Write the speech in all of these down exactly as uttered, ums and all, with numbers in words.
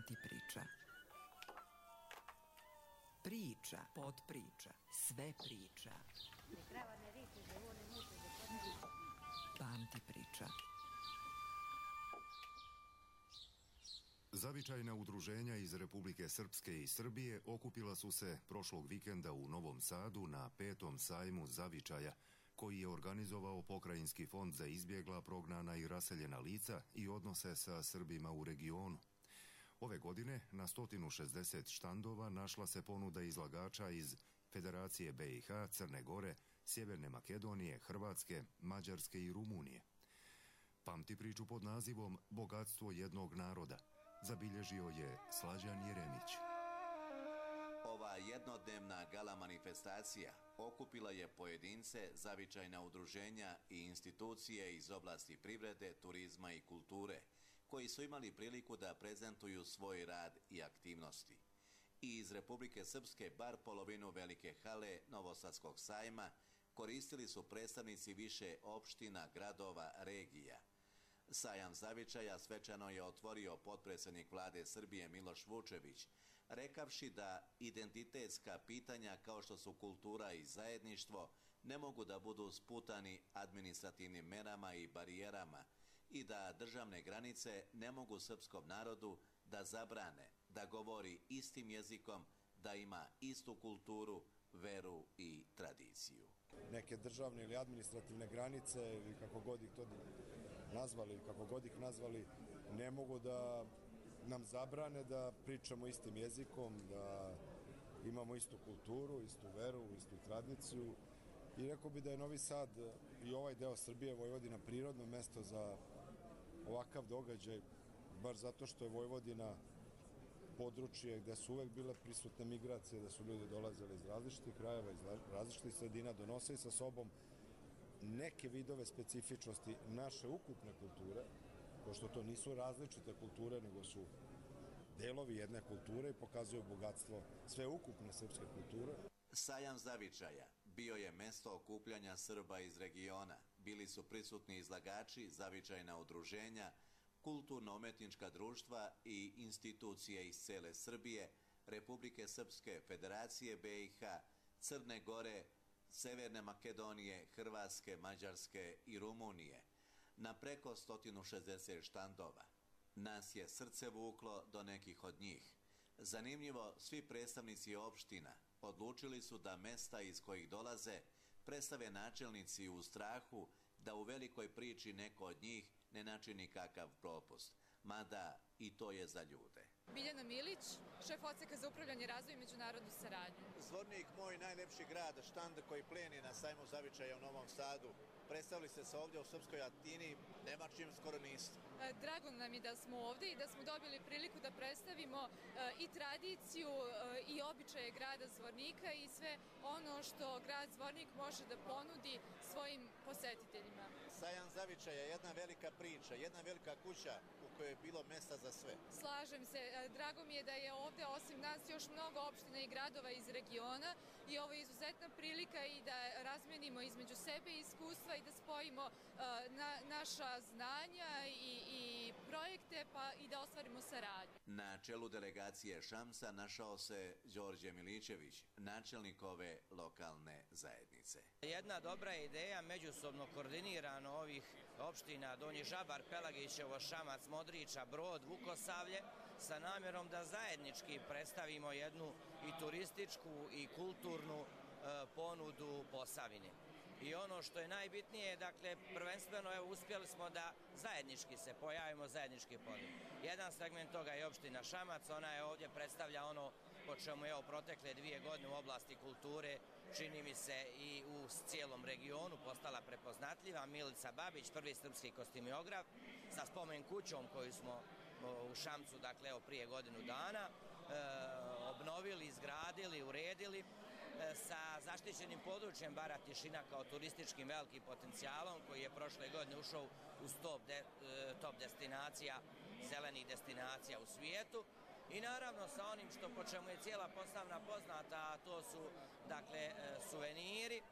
Pamti priča. Priča, podpriča, sve priča. Pamti priča. Zavičajna udruženja iz Republike Srpske i Srbije okupila su se prošlog vikenda u Novom Sadu na petom sajmu zavičaja, koji je organizovao Pokrajinski fond za izbjegla, prognana i raseljena lica i odnose sa Srbima u regionu. Ove godine na sto šezdeset štandova našla se ponuda izlagača iz Federacije B i H, Crne Gore, Sjeverne Makedonije, Hrvatske, Mađarske i Rumunije. Pamti priču pod nazivom Bogatstvo jednog naroda zabilježio je Slađan Jeremić. Ova jednodnevna gala manifestacija okupila je pojedince, zavičajna udruženja i institucije iz oblasti privrede, turizma i kulture, koji su imali priliku da prezentuju svoj rad i aktivnosti. I iz Republike Srpske bar polovinu velike hale Novosadskog sajma koristili su predstavnici više opština, gradova, regija. Sajam zavičaja svečano je otvorio potpredsjednik vlade Srbije Miloš Vučević, rekavši da identitetska pitanja kao što su kultura i zajedništvo ne mogu da budu sputani administrativnim merama i barijerama i da državne granice ne mogu srpskom narodu da zabrane da govori istim jezikom, da ima istu kulturu, veru i tradiciju. Neke državne ili administrativne granice, ili kako god ih to nazvali, kako god ih nazvali, ne mogu da nam zabrane da pričamo istim jezikom, da imamo istu kulturu, istu veru, istu tradiciju. I rekao bi da je Novi Sad i ovaj deo Srbije, Vojvodina, prirodno mesto za ovakav događaj, bar zato što je Vojvodina područje gde su uvek bile prisutne migracije, da su ljudi dolazili iz različitih krajeva, iz različitih sredina, donosili sa sobom neke vidove specifičnosti naše ukupne kulture, pošto to nisu različite kulture, nego su delovi jedne kulture i pokazuju bogatstvo sve ukupne srpske kulture. Sajam zavičaja bio je mesto okupljanja Srba iz regiona. Bili su prisutni izlagači, zavičajna udruženja, kulturno-umetnička društva i institucije iz cele Srbije, Republike Srpske, Federacije B i H, Crne Gore, Severne Makedonije, Hrvatske, Mađarske i Rumunije, na preko sto šezdeset štandova. Nas je srce vuklo do nekih od njih. Zanimljivo, svi predstavnici opština odlučili su da mesta iz kojih dolaze predstave načelnici u strahu da u velikoj priči neko od njih ne načini kakav propust, mada i to je za ljude. Biljana Milić, šef odseka za upravljanje, razvoj i međunarodnu saradnju. Zvornik, moj najlepši grad, štand koji pleni na sajmu zavičaja u Novom Sadu. Predstavili ste se ovdje u Srpskoj Atini, nema čim skoro niste. Drago nam je da smo ovdje i da smo dobili priliku da predstavimo i tradiciju i običaje grada Zvornika i sve ono što grad Zvornik može da ponudi svojim posetiteljima. Sajam zavičaja je jedna velika priča, jedna velika kuća u kojoj je bilo mesta za sve. Slažem se, drago mi je da je ovdje osim nas još mnogo opština i gradova iz regiona i ovo je izuzetna prilika i da razmenimo između sebe iskustva i da spojimo na, naša znanja i, i projekte pa i da ostvarimo saradnju. Na čelu delegacije Šamsa našao se Đorđe Milićević, načelnik ove lokalne zajednice. Jedna dobra ideja, međusobno koordinirano ovih opština Donji Žabar, Pelagićevo, Šamac, Modriča, Brod, Vukosavlje, sa namjerom da zajednički predstavimo jednu i turističku i kulturnu ponudu Posavine. I ono što je najbitnije, dakle, prvenstveno evo, uspjeli smo da zajednički se pojavimo, zajednički ponudimo. Jedan segment toga je opština Šamac, ona je ovdje predstavlja ono po čemu je protekle dvije godine u oblasti kulture, čini mi se i u cijelom regionu postala prepoznatljiva. Milica Babić, prvi srpski kostimiograf, sa spomen kućom koju smo u Šamcu, dakle, evo, prije godinu dana, e, obnovili, izgradili, uredili, sa zaštićenim područjem Bara Tišina kao turističkim velikim potencijalom koji je prošle godine ušao u top, de, top destinacija, zelenih destinacija u svijetu i naravno sa onim što po čemu je cijela Posavina poznata, a to su dakle suveniri,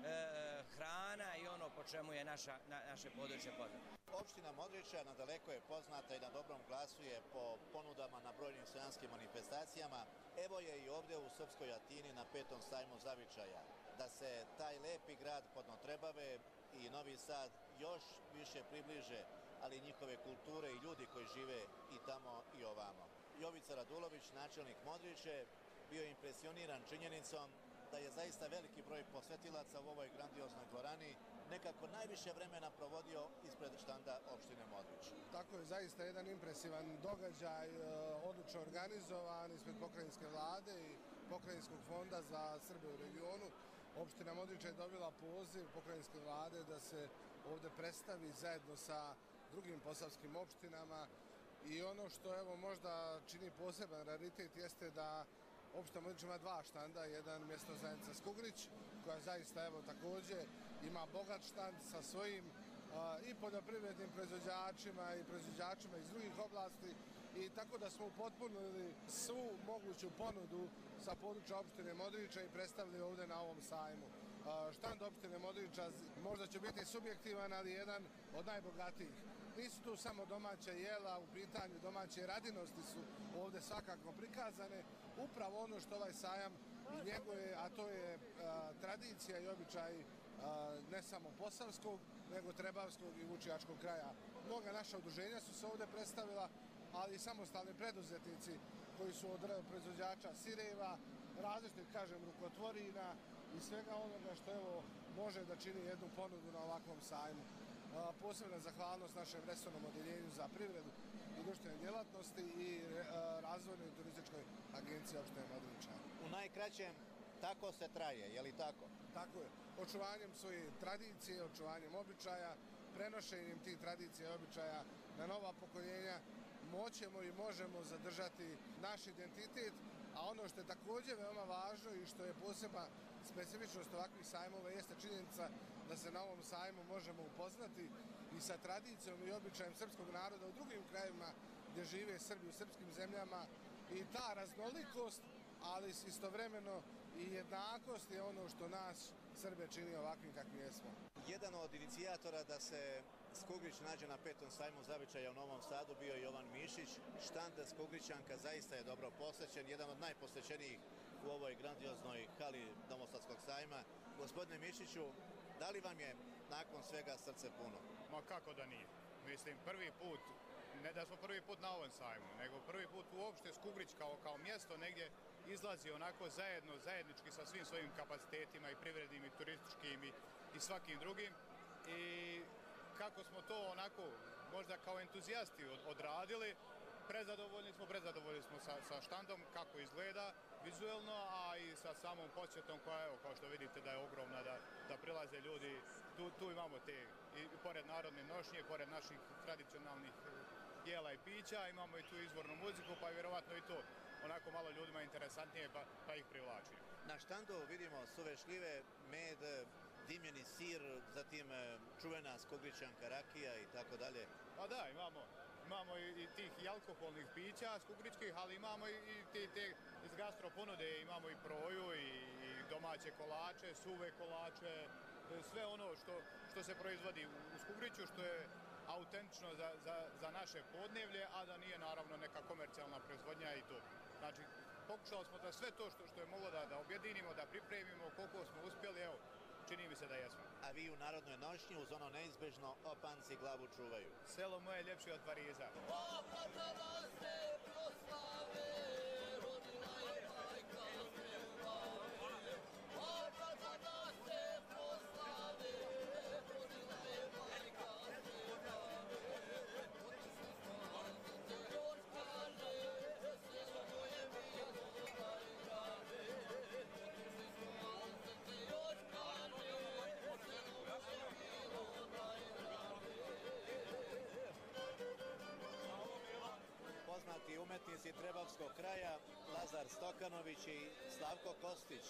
hrana i ono po čemu je naša, na, naše područje poznato. Opština Modriča nadaleko je poznata i na dobrom glasu je po ponudama na brojnim stojanskim manifestacijama. Evo je i ovdje u Srpskoj Atini na petom sajmu zavičaja. Da se taj lepi grad Podnotrebave i Novi Sad još više približe, ali njihove kulture i ljudi koji žive i tamo i ovamo. Jovica Radulović, načelnik Modriče, bio je impresioniran činjenicom da je zaista veliki broj posetilaca u ovoj grandioznoj dvorani nekako najviše vremena provodio ispred štanda opštine Modrič. Tako je zaista jedan impresivan događaj, odlično organizovan ispred pokrajinske vlade i pokrajinskog fonda za Srbe u regionu. Opština Modrič je dobila poziv pokrajinske vlade da se ovdje predstavi zajedno sa drugim posavskim opštinama i ono što evo možda čini poseban raritet jeste da opština Modrič ima dva štanda, jedan mjesna zajednica Skugrić koja zaista evo također ima bogat štand sa svojim a, i poljoprivrednim proizvođačima i proizvođačima iz drugih oblasti i tako da smo upotpunili svu moguću ponudu sa područja opštine Modriča i predstavili ovdje na ovom sajmu. A, štand opštine Modriča možda će biti subjektivan, ali jedan od najbogatijih. Nisu tu samo domaća jela, u pitanju domaće radinosti su ovdje svakako prikazane. Upravo ono što ovaj sajam i njegove, a to je a, tradicija i običaj a, ne samo posavskog, nego trebavskog i vučijačkog kraja. Mnoga naša udruženja su se ovdje predstavila, ali i samostalni preduzetnici koji su od proizvođača sireva, različitih, kažem, rukotvorina i svega onoga što evo može da čini jednu ponudu na ovakvom sajmu. Posebna zahvalnost našem resornom odjeljenju za privredu i društvene djelatnosti i razvojnoj i turističkoj agenciji opštine Modriča. U najkraćem, tako se traje, je li tako? Tako je. Očuvanjem svoje tradicije, očuvanjem običaja, prenošenjem tih tradicija i običaja na nova pokoljenja moćemo i možemo zadržati naš identitet, a ono što je također veoma važno i što je posebna specifičnost ovakvih sajmova jeste činjenica da se na ovom sajmu možemo upoznati i sa tradicijom i običajem srpskog naroda u drugim krajevima gdje žive Srbi u srpskim zemljama i ta raznolikost, ali istovremeno i jednakost je ono što nas Srbe čini ovakvim kakvi jesmo. Jedan od inicijatora da se Skugrić nađe na petom sajmu zavičaja u Novom Sadu bio je Jovan Mišić. Štand Skugrićanka zaista je dobro posjećen, jedan od najposjećenijih u ovoj grandioznoj hali Novosadskog sajma. Gospodine Mišiću, da li vam je nakon svega srce puno? Ma kako da nije. Mislim, prvi put, ne da smo prvi put na ovom sajmu, nego prvi put uopšte Skugrić kao, kao mjesto negdje izlazi onako zajedno, zajednički sa svim svojim kapacitetima i privrednim i turističkim i, i svakim drugim. I kako smo to onako možda kao entuzijasti od, odradili, prezadovoljni smo, prezadovoljni smo sa, sa štandom, kako izgleda vizuelno, a i sa samom posjetom koja, evo, kao što vidite da je ogromna, da, da prilaze ljudi. Tu, tu imamo te, i, i pored narodne nošnje, pored naših tradicionalnih jela i pića, imamo i tu izvornu muziku, pa je vjerovatno i to onako malo ljudima interesantnije, pa, pa ih privlači. Na štandu vidimo suve šljive, med, dimljeni sir, zatim čuvena Skugrićanka rakija i tako dalje. Pa da, imamo, imamo i, i tih i alkoholnih pića skugričkih, ali imamo i, i te, te iz gastro ponude, imamo i proju i, i domaće kolače, suve kolače, sve ono što, što se proizvodi u, u Skugriću, što je autentično za, za, za naše podnevlje, a da nije naravno neka komercijalna proizvodnja i to. Znači, pokušali smo da sve to što, što je moglo da, da objedinimo, da pripremimo, koliko smo uspjeli, evo, čini mi se da jesmo. A vi u narodnoj nošnji uz ono neizbežno opanci glavu čuvaju. Selo moje ljepše od Pariza. Poznati umetnici trebavskog kraja Lazar Stokanović i Slavko Kostić.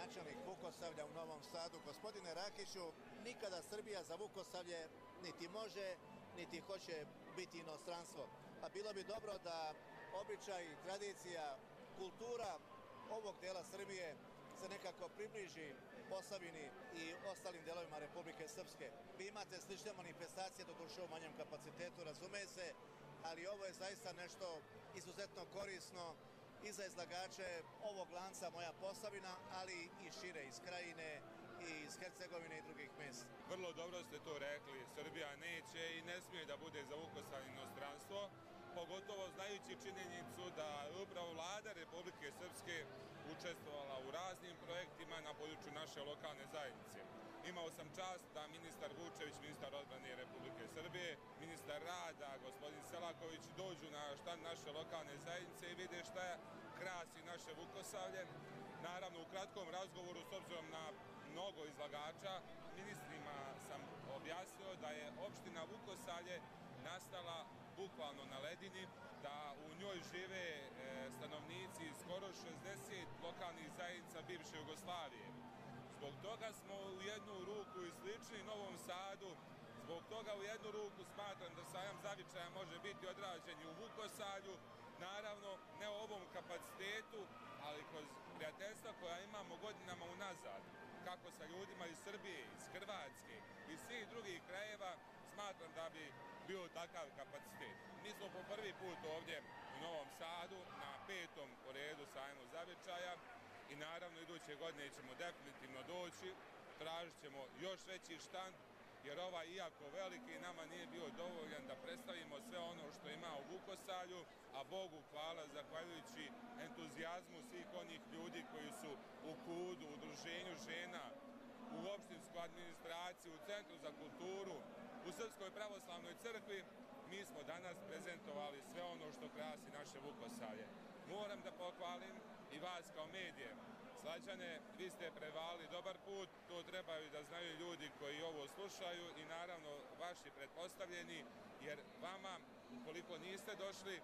načelnik Vukosavlja u Novom Sadu. Gospodine Rakiću, nikada Srbija za Vukosavlje niti može, niti hoće biti inostranstvo. A bilo bi dobro da običaj, tradicija, kultura ovog dela Srbije se nekako približi Posavini i ostalim delovima Republike Srpske. Vi imate slične manifestacije, doduše u manjem kapacitetu, razume se, ali ovo je zaista nešto izuzetno korisno i za izlagače ovog lanca Moja Posavina, ali i šire iz Krajine i iz Hercegovine i drugih mjesta. Vrlo dobro ste to rekli, Srbija neće i ne smije da bude za Vukosavlje inostranstvo, pogotovo znajući činjenicu da upravo vlada Republike Srpske učestvovala u raznim projektima na području naše lokalne zajednice. Imao sam čast da ministar Vučević, ministar odbrane Republike Srbije, ministar rada, gospodin Selaković dođu na štand naše lokalne zajednice i vide šta krasi naše Vukosavlje. Naravno, u kratkom razgovoru, s obzirom na mnogo izlagača, ministrima sam objasnio da je opština Vukosavlje nastala bukvalno na ledini, da u njoj žive e, stanovnici skoro šezdeset lokalnih zajednica bivše Jugoslavije. Zbog toga smo u jednu ruku i slični Novom Sadu, zbog toga u jednu ruku smatram da sajam zavičaja može biti odrađen i u Vukosavlju, naravno ne u ovom kapacitetu, ali kroz prijateljstva koja imamo godinama unazad, kako sa ljudima iz Srbije, iz Hrvatske i svih drugih krajeva, smatram da bi bio takav kapacitet. Mi smo po prvi put ovdje u Novom Sadu na petom po redu sajmu zavičaja i naravno iduće godine ćemo definitivno doći, tražit ćemo još veći štand, jer ovaj iako veliki nama nije bio dovoljan da predstavimo sve ono što ima u Vukosavlju, a Bogu hvala zahvaljujući entuzijazmu svih onih ljudi koji su u KUD-u, Udruženju žena, u opštinsku administraciju, u Centru za kulturu, u Srpskoj pravoslavnoj crkvi, mi smo danas prezentovali sve ono što krasi naše Vukosavlje. Moram da pohvalim i vas kao medije. Slađane, vi ste prevalili dobar put, to trebaju da znaju ljudi koji ovo slušaju i naravno vaši pretpostavljeni, jer vama, ukoliko niste došli,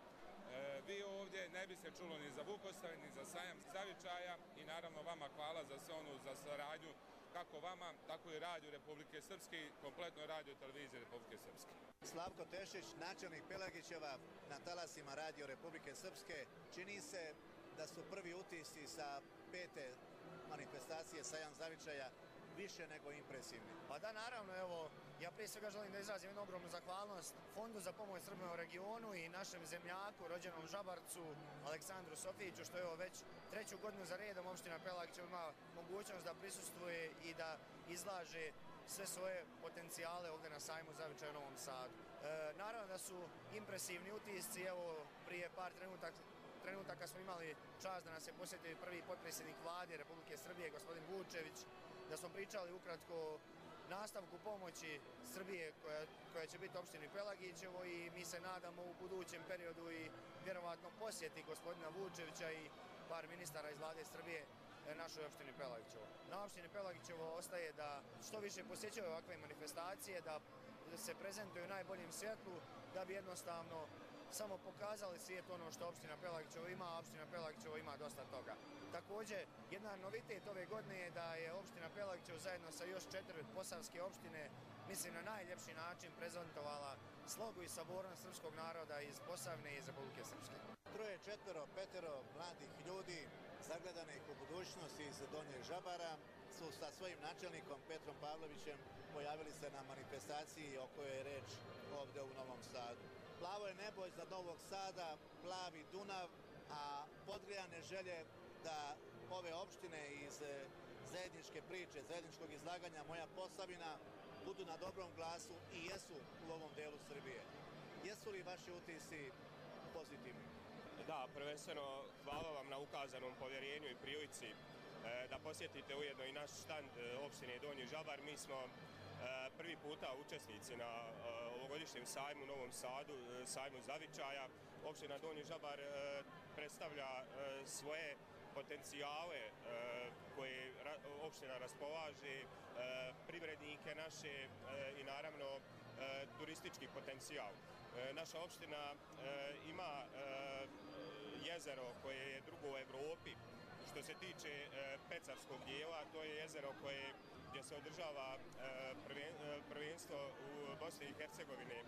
vi ovdje ne bi se čulo ni za Vukosavlje, ni za sajam zavičaja i naravno vama hvala za sve onu za saradnju kako vama, tako i Radio Republike Srpske i kompletno Radio Televizije Republike Srpske. Slavko Tešić, načelnik Pelagićeva na talasima Radio Republike Srpske. Čini se da su prvi utisci sa pete manifestacije Sajam zavičaja više nego impresivni. Pa da, naravno, evo, ja prije svega želim da izrazim jednu ogromnu zahvalnost Fondu za pomoć Srbima u regionu i našem zemljaku, rođenom Žabarcu, Aleksandru Sofijiću, što je evo već treću godinu za redom opština Pelagićeva ima mogućnost da prisustvuje i da izlaže sve svoje potencijale ovdje na sajmu zavičaja u Novom Sadu. E, naravno da su impresivni utisci, evo, prije par trenutaka trenutaka smo imali čast da nas je posjetio prvi potpredsjednik vlade Republike Srbije, gospodin Vučević, da smo pričali ukratko o nastavku pomoći Srbije koja, koja će biti opštini Pelagićevo i mi se nadamo u budućem periodu i vjerovatno posjeti gospodina Vučevića i par ministara iz vlade Srbije našoj opštini Pelagićevo. Na opštini Pelagićevo ostaje da što više posjećaju ovakve manifestacije, da se prezentuju u najboljem svjetlu, da bi jednostavno samo pokazali svijet ono što opština Pelagićevo ima, a opština Pelagićevo ima dosta toga. Također, jedna novitet ove godine je da je opština Pelagićevo zajedno sa još četiri posavske opštine, mislim na najljepši način prezentovala slogu i sabornost srpskog naroda iz Posavine i iz Republike Srpske. Troje, četvero, petero mladih ljudi zagledanih u budućnosti iz Donjeg Žabara su sa svojim načelnikom Petrom Pavlovićem pojavili se na manifestaciji o kojoj je reč ovdje u Novom Sadu. Plavo je nebo iznad Novog Sada, plavi Dunav, a podgrijane želje da ove opštine iz zajedničke priče, zajedničkog izlaganja Moja Posavina budu na dobrom glasu i jesu u ovom delu Srbije. Jesu li vaši utisci pozitivni? Da, prvenstveno hvala vam na ukazanom povjerenju i prilici e, da posjetite ujedno i naš štand e, opštine Donji Žabar. Mi smo e, prvi puta učesnici na e, ovogodišnjem sajmu u Novom Sadu, e, sajmu zavičaja. Opština Donji Žabar e, predstavlja e, svoje potencijale e, koje ra, opština raspolaže, e, privrednike naše e, i naravno e, turistički potencijal. E, naša opština e, ima e, jezero koje je drugo u Evropi Što se tiče Pecarskog dijela, to je jezero koje gdje se održava prvenstvo u Bosni i Hercegovini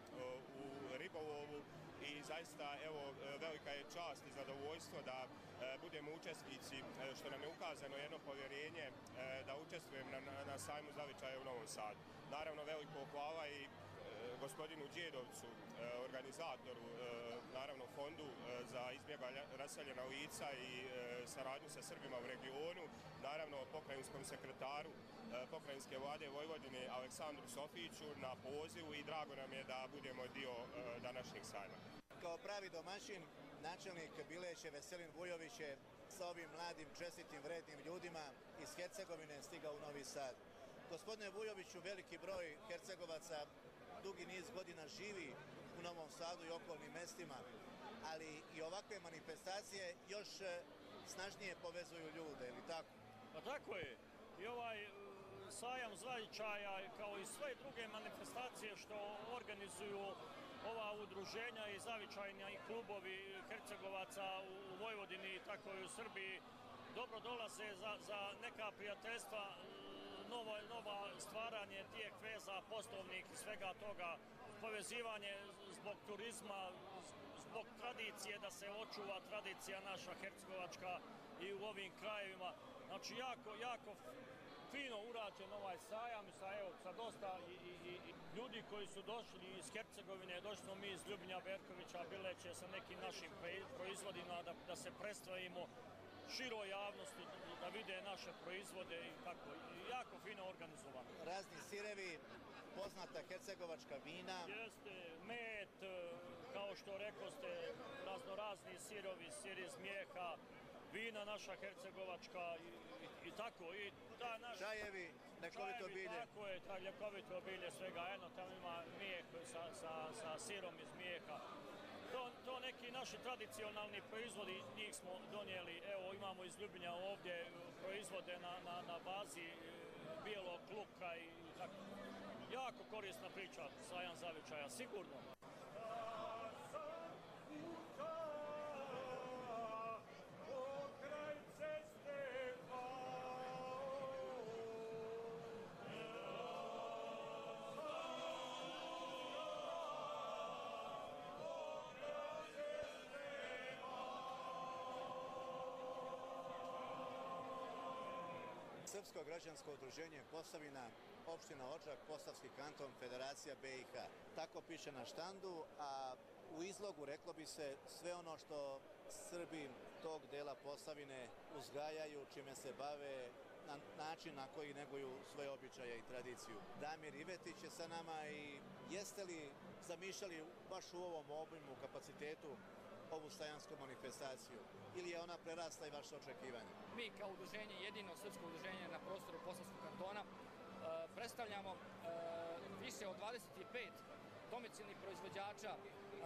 u ribolovu i zaista evo velika je čast i zadovoljstvo da budemo učesnici, što nam je ukazano jedno povjerenje da učestvujem na, na, na sajmu zavičaja u Novom Sadu. Naravno veliko hvala i gospodinu Đedovcu, organizatoru, naravno fondu za izbjegla raseljena lica i saradnju sa Srbima u regionu, naravno pokrajinskom sekretaru pokrajinske vlade Vojvodine Aleksandru Sofiću na pozivu i drago nam je da budemo dio današnjeg sajma. Kao pravi domaćin, načelnik Bileće Veselin Vujović je sa ovim mladim, čestitim, vrednim ljudima iz Hercegovine stigao u Novi Sad. Gospodine Vujoviću, veliki broj Hercegovaca dugi niz godina živi u Novom Sadu i okolnim mestima, ali i ovakve manifestacije još snažnije povezuju ljude, ili tako? Pa tako je. I ovaj sajam zavičaja, kao i sve druge manifestacije što organizuju ova udruženja i zavičajni klubovi Hercegovaca u Vojvodini i tako i u Srbiji, dobro dolaze za, za neka prijateljstva, Novo, nova stvaranje tijek veza, poslovnik i svega toga, povezivanje zbog turizma, zbog tradicije, da se očuva tradicija naša hercegovačka i u ovim krajevima. Znači, jako, jako fino urađen ovaj sajam sa, evo, sa dosta i, i, i ljudi koji su došli iz Hercegovine, došli smo mi iz Ljubinja Berkovića, Bileće sa nekim našim proizvodima da, da se predstavimo široj javnosti, da vide naše proizvode i tako, jako fino organizovano. Razni sirevi, poznata hercegovačka vina. Jeste, med, kao što rekoste, raznorazni sirovi, sir iz mlijeha, vina naša hercegovačka i, i, i tako. I ta naš, čajevi, ljekovito bilje. Tako je, ta ljekovito bilje, svega jedno, tamo ima mlijeh sa, sa, sa sirom iz mlijeha. To, to neki naši tradicionalni proizvodi, njih smo donijeli, evo imamo iz Ljubinja ovdje proizvode na, na, na bazi bijelog luka i tako. Jako korisna priča sajam zavičaja, sigurno. Srpsko građansko udruženje Posavina, opština Odžak, Posavski kanton, Federacija B i H. Tako piše na štandu, a u izlogu reklo bi se sve ono što Srbi tog dela Posavine uzgajaju, čime se bave, na način na koji neguju svoje običaje i tradiciju. Damir Ivetić je sa nama i jeste li zamišljali baš u ovom obimu, kapacitetu, ovu sajansku manifestaciju ili je ona prerasla i vaše očekivanje? Mi kao udruženje, jedino srpsko udruženje na prostoru Posavskog kantona, predstavljamo više od dvadeset pet domicilnih proizvođača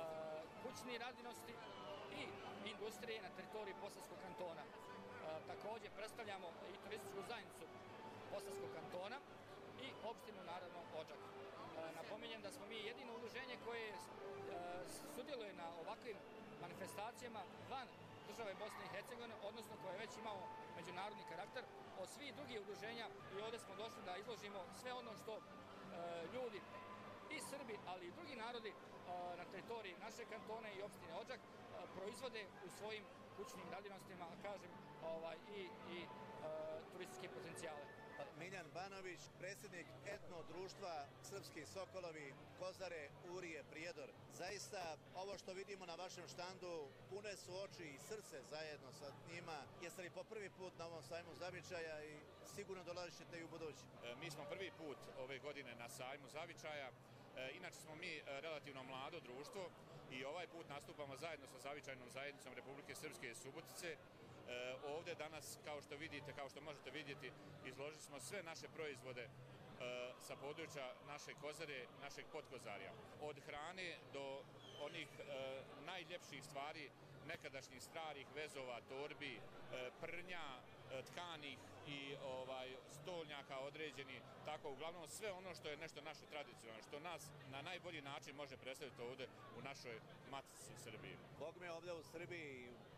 kućnih radinosti i industrije na teritoriji Posavskog kantona. Također predstavljamo i turističku zajednicu Posavskog kantona i opštinu, naravno, Odžak. Napominjem da smo mi jedino udruženje koje sudjeluje na ovakvim manifestacijama van države Bosne i Hercegovine, odnosno koje već imamo međunarodni karakter. Od svih drugih udruženja i ovdje smo došli da izložimo sve ono što e, ljudi i Srbi, ali i drugi narodi e, na teritoriji naše kantone i opštine Odžak e, proizvode u svojim kućnim radinostima, a kažem, ovaj, i, i e, turističke potencijale. Miljan Banović, predsjednik etno društva Srpski Sokolovi, Kozare, Urije, Prijedor. Zaista, ovo što vidimo na vašem štandu, pune su oči i srce zajedno sa njima. Jeste li po prvi put na ovom sajmu zavičaja i sigurno dolazit ćete i u budući? E, mi smo prvi put ove godine na sajmu zavičaja. E, inače smo mi relativno mlado društvo i ovaj put nastupamo zajedno sa zavičajnom zajednicom Republike Srpske Subotice. E, ovdje danas, kao što vidite, kao što možete vidjeti, izložili smo sve naše proizvode e, sa područja naše Kozare, našeg Podkozarja. Od hrane do onih e, najljepših stvari, nekadašnjih starih vezova, torbi, e, prnja, e, tkanih i ovaj, stolnjaka određeni, tako uglavnom sve ono što je nešto naše tradicionalno, što nas na najbolji način može predstaviti ovdje u našoj matici Srbiji. Bog me ovdje u Srbiji, u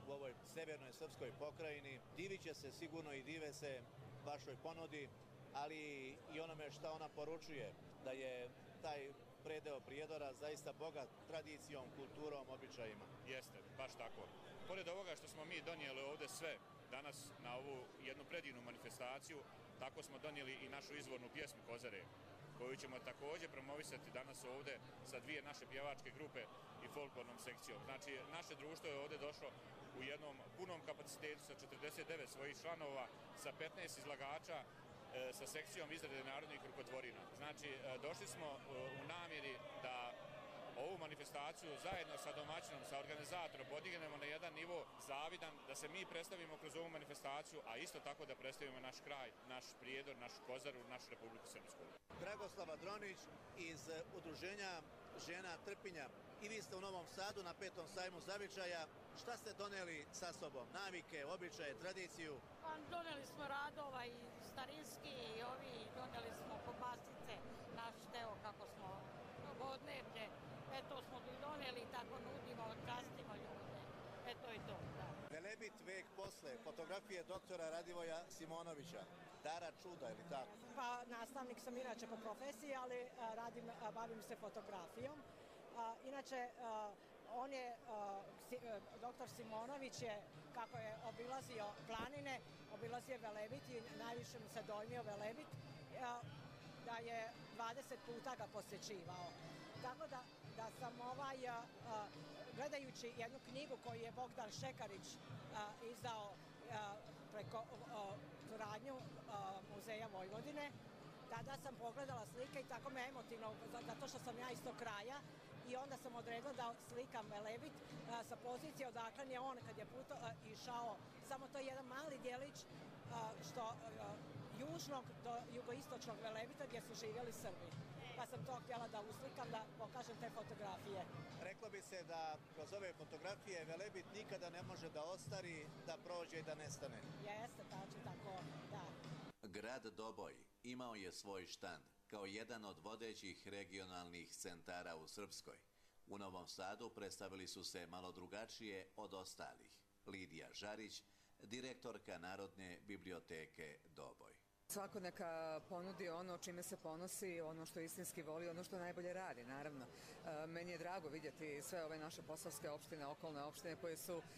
u ovoj severnoj srpskoj pokrajini. Divit će se sigurno i dive se vašoj ponudi, ali i onome šta ona poručuje, da je taj predeo Prijedora zaista bogat tradicijom, kulturom, običajima. Jeste, baš tako. Pored ovoga što smo mi donijeli ovde sve danas na ovu jednu predivnu manifestaciju, tako smo donijeli i našu izvornu pjesmu Kozare, koju ćemo također promovisati danas ovde sa dvije naše pjevačke grupe i folklornom sekcijom. Znači, naše društvo je ovde došlo u jednom punom kapacitetu sa četrdeset devet svojih članova, sa petnaest izlagača, sa sekcijom izrade narodnih rukotvorina. Znači, došli smo u namjeri da ovu manifestaciju zajedno sa domaćinom, sa organizatorom podignemo na jedan nivo zavidan, da se mi predstavimo kroz ovu manifestaciju, a isto tako da predstavimo naš kraj, naš Prijedor, našu Kozaru, našu Republiku Srpsku. Dragoslava Dronić iz Udruženja žena Trpinja. I vi ste u Novom Sadu na petom sajmu zavičaja. Šta ste doneli sa sobom? Navike, običaje, tradiciju? Pa, doneli smo radova i starinski i ovi, doneli smo kobasice, naš deo kako smo vodnevlje. Eto smo i doneli, tako nudimo, častimo ljude. Eto i to, da. Velebit vek posle, fotografije doktora Radivoja Simonovića. Dara čuda, ili tako? Pa, nastavnik sam inače po profesiji, ali a, radim, a, bavim se fotografijom. A, inače, a, on je, a, si, a, doktor Simonović je, kako je obilazio planine, obilazio Velebit i najviše mu se dojmio Velebit, a, da je dvadeset puta ga posjećivao. Tako da, da sam ovaj, a, a, gledajući jednu knjigu koju je Bogdan Šekarić a, izdao a, preko a, suradnju a, Muzeja Vojvodine, tada sam pogledala slike i tako me emotivno, zato što sam ja iz tog kraja, i onda sam odredila da slikam Velebit a, sa pozicije odakle je on kad je puto, a, išao, samo to je jedan mali dijelić a, što a, južnog do jugoistočnog Velebita gdje su živjeli Srbi. Pa sam to htjela da uslikam, da pokažem te fotografije. Reklo bi se da kroz ove fotografije Velebit nikada ne može da ostari, da prođe i da nestane. Jeste, tačno tako, da. Grad Doboj imao je svoj štand kao jedan od vodećih regionalnih centara u Srpskoj. U Novom Sadu predstavili su se malo drugačije od ostalih. Lidija Žarić, direktorka Narodne biblioteke Doboj. Svako neka ponudi ono čime se ponosi, ono što istinski voli, ono što najbolje radi, naravno. E, meni je drago vidjeti sve ove naše posavske opštine, okolne opštine koje su e,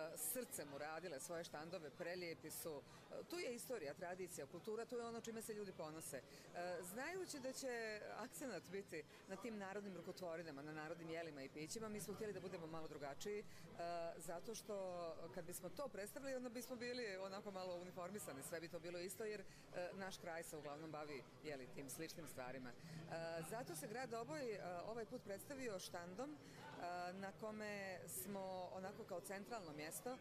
srcem uradile svoje štandove, prelijepi su. E, tu je istorija, tradicija, kultura, tu je ono čime se ljudi ponose. E, znajući da će akcenat biti na tim narodnim rukotvorinama, na narodnim jelima i pićima, mi smo htjeli da budemo malo drugačiji, e, zato što kad bismo to predstavili, onda bismo bili onako malo uniformisani, sve bi to bilo isto, jer naš kraj se uglavnom bavi jeli, tim sličnim stvarima. E, zato se grad Doboj e, ovaj put predstavio štandom e, na kome smo onako kao centralno mjesto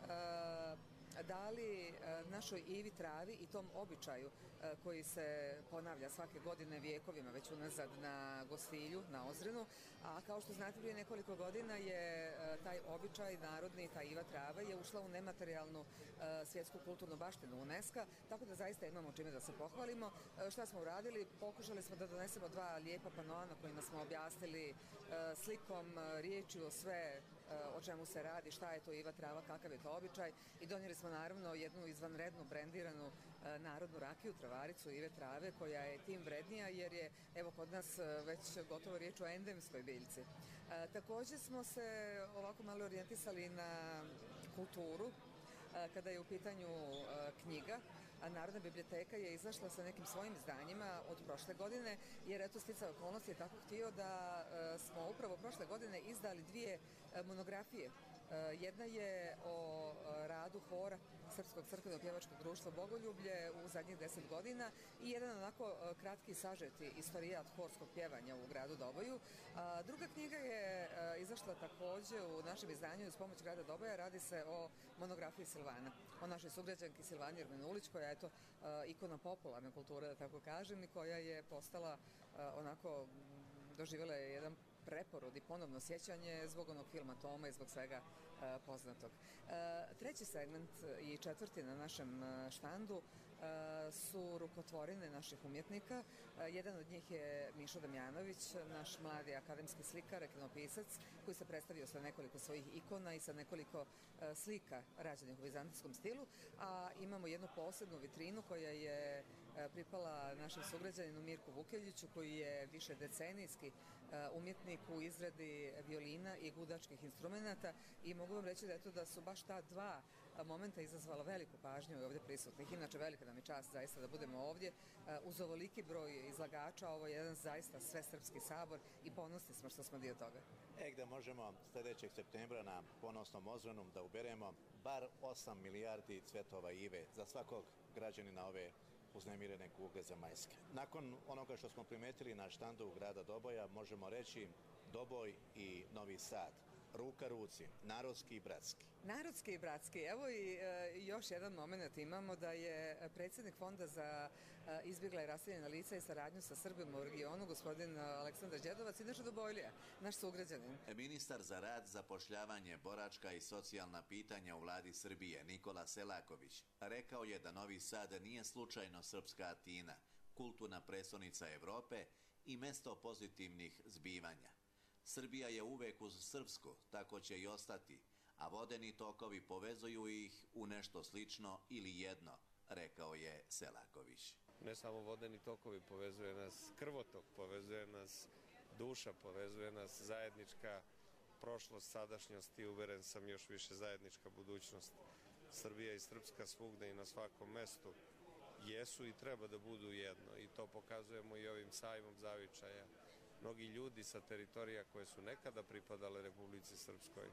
e, dali e, našoj Ivi Travi i tom običaju e, koji se ponavlja svake godine vijekovima već unazad na Gostilju, na Ozrenu, a kao što znate prije nekoliko godina je e, taj običaj narodni, ta Iva Trava je ušla u nematerijalnu e, svjetsku kulturnu baštinu UNESCO-a, tako da zaista imamo čime da se pohvalimo. E, šta smo uradili? Pokušali smo da donesemo dva lijepa panoa na kojima smo objasnili e, slikom, e, riječju sve o čemu se radi, šta je to Iva Trava, kakav je to običaj, i donijeli smo naravno jednu izvanrednu brendiranu e, narodnu rakiju, travaricu Ive Trave, koja je tim vrednija jer je evo kod nas već gotovo riječ o endemskoj biljci. E, također smo se ovako malo orijentisali na kulturu e, kada je u pitanju e, knjiga. A Narodna biblioteka je izašla sa nekim svojim izdanjima od prošle godine, jer eto sticaj okolnosti je tako htio da e, smo upravo prošle godine izdali dvije e, monografije. E, jedna je o e, radu hora Srpskog crkvenog pjevačkog društva Bogoljublje u zadnjih deset godina i jedan onako e, kratki sažeti istorijat horskog pjevanja u gradu Doboju. A, druga knjiga je e, izašla također u našem izdanju uz pomoć grada Doboja. Radi se o monografiji Silvana, o našoj sugrađanki Silvani Jermenulić, koja je eto e, ikona popularne kulture, da tako kažem, i koja je postala e, onako, doživjela je jedan preporod i ponovno sjećanje zbog onog filma Toma i zbog svega e, poznatog. E, treći segment i četvrti na našem štandu su rukotvorine naših umjetnika. Jedan od njih je Mišo Damjanović, naš mladi akademski slikar, rekinopisac, koji se predstavio sa nekoliko svojih ikona i sa nekoliko slika rađenih u vizantijskom stilu, a imamo jednu posebnu vitrinu koja je pripala našem sugrađaninu Mirku Vukeliću, koji je više decenijski umjetnik u izradi violina i gudačkih instrumenta, i mogu vam reći da, eto, da su baš ta dva momenta izazvala veliku pažnju ovdje prisutnih. Inače, velika nam je čast zaista da budemo ovdje uz ovoliki broj izlagača. Ovo je jedan zaista svesrpski sabor i ponosni smo što smo dio toga. E, gde možemo sljedećeg septembra na ponosnom ozvonu da uberemo bar osam milijardi cvetova ive za svakog građanina ove uznemirene kugle zemaljske. Nakon onoga što smo primetili na štandu grada Doboja, možemo reći Doboj i Novi Sad. Ruka ruci, narodski i bratski. Narodski i bratski. Evo i e, još jedan moment imamo, da je predsjednik Fonda za e, izbjegla i raseljena lica i saradnju sa Srbima u regionu, gospodin Aleksandar Đedovac, inače Dobojlija, naš sugrađanin. Ministar za rad, zapošljavanje, boračka i socijalna pitanja u vladi Srbije, Nikola Selaković, rekao je da Novi Sad nije slučajno srpska Atina, kulturna prestonica Evrope i mesto pozitivnih zbivanja. Srbija je uvek uz srpsku, tako će i ostati, a vodeni tokovi povezuju ih u nešto slično ili jedno, rekao je Selaković. Ne samo vodeni tokovi, povezuje nas krvotok, povezuje nas duša, povezuje nas zajednička prošlost, sadašnjost i uveren sam još više zajednička budućnost. Srbija i Srpska svugde i na svakom mestu jesu i treba da budu jedno, i to pokazujemo i ovim sajmom zavičaja. Mnogi ljudi sa teritorija koje su nekada pripadale Republici Srpskoj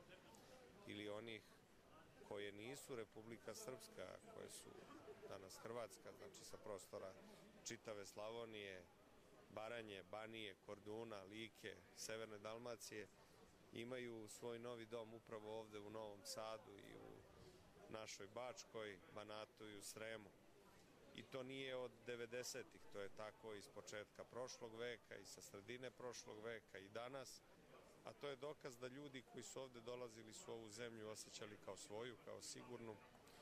ili onih koje nisu Republika Srpska, koje su danas Hrvatska, znači sa prostora čitave Slavonije, Baranje, Banije, Korduna, Like, Severne Dalmacije, imaju svoj novi dom upravo ovde u Novom Sadu i u našoj Bačkoj, Banatu i u Sremu. I to nije od devedesetih, to je tako iz početka prošlog veka i sa sredine prošlog veka i danas, a to je dokaz da ljudi koji su ovde dolazili su ovu zemlju osjećali kao svoju, kao sigurnu,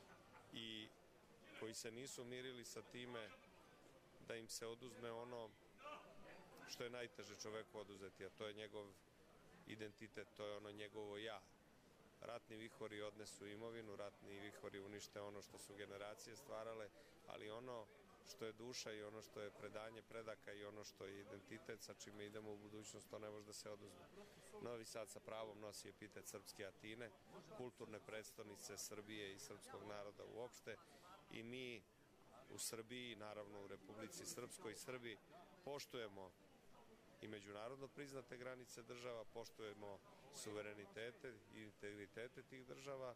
i koji se nisu mirili sa time da im se oduzme ono što je najteže čoveku oduzeti, a to je njegov identitet, to je ono njegovo ja. Ratni vihori odnesu imovinu, ratni vihori unište ono što su generacije stvarale, ali ono što je duša i ono što je predanje predaka i ono što je identitet sa čime idemo u budućnost, to ne može da se oduzme. Novi Sad sa pravom nosi epitet srpske Atine, kulturne prestonice Srbije i srpskog naroda uopšte, i mi u Srbiji, naravno u Republici Srpskoj i Srbiji, poštujemo i međunarodno priznate granice država, poštujemo suverenitete i integritete tih država,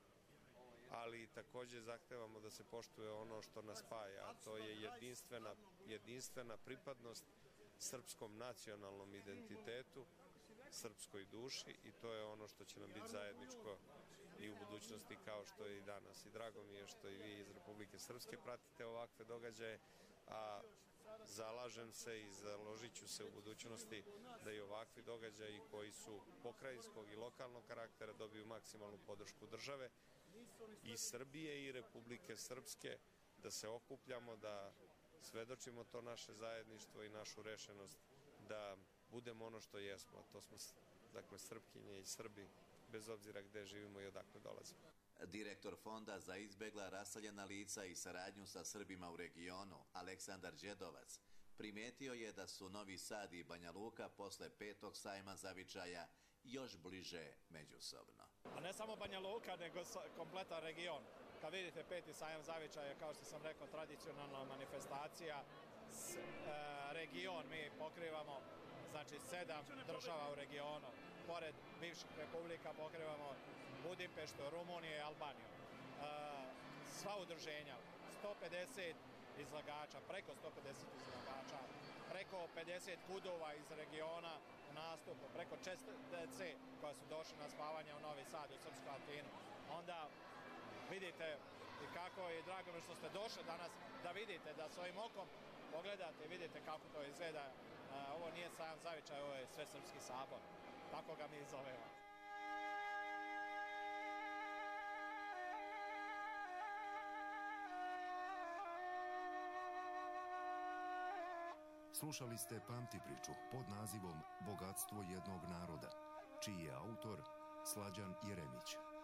ali takođe zahtevamo da se poštuje ono što nas spaja, a to je jedinstvena, jedinstvena pripadnost srpskom nacionalnom identitetu, srpskoj duši, i to je ono što će nam biti zajedničko i u budućnosti kao što je i danas. I drago mi je što i vi iz Republike Srpske pratite ovakve događaje, a zalažem se i založit ću se u budućnosti da i ovakvi događaji koji su pokrajinskog i lokalnog karaktera dobiju maksimalnu podršku države i Srbije i Republike Srpske, da se okupljamo, da svedočimo to naše zajedništvo i našu rešenost da budemo ono što jesmo, a to smo, dakle, Srpkinje i Srbi, bez obzira gde živimo i odakle dolazimo. Direktor Fonda za izbegla, raseljena lica i saradnju sa Srbima u regionu, Aleksandar Đedovac, primetio je da su Novi Sad i Banja Luka posle petog sajma zavičaja još bliže međusobno. A ne samo Banja Luka, nego kompletan region. Kad vidite peti sajam zavičaja, kao što sam rekao, tradicionalna manifestacija, s, e, region mi pokrivamo, znači sedam država u regionu. Pored bivših republika pokrivamo Budimpeštu, Rumuniju i Albaniju. E, sva udruženja, sto pedeset izlagača, preko sto pedeset izlagača, preko pedeset kudova iz regiona u nastupu, preko četiri koja su došli na spavanje u Novi Sad, u Srpsku Atinu. Onda vidite i kako je drago mi što ste došli danas da vidite, da svojim okom pogledate i vidite kako to izgleda. E, ovo nije sajam zavičaja, ovo je Svesrpski sabor. Tako ga mi zovemo. Slušali ste Pamti priču pod nazivom Bogatstvo jednog naroda, čiji je autor Slađan Jeremić.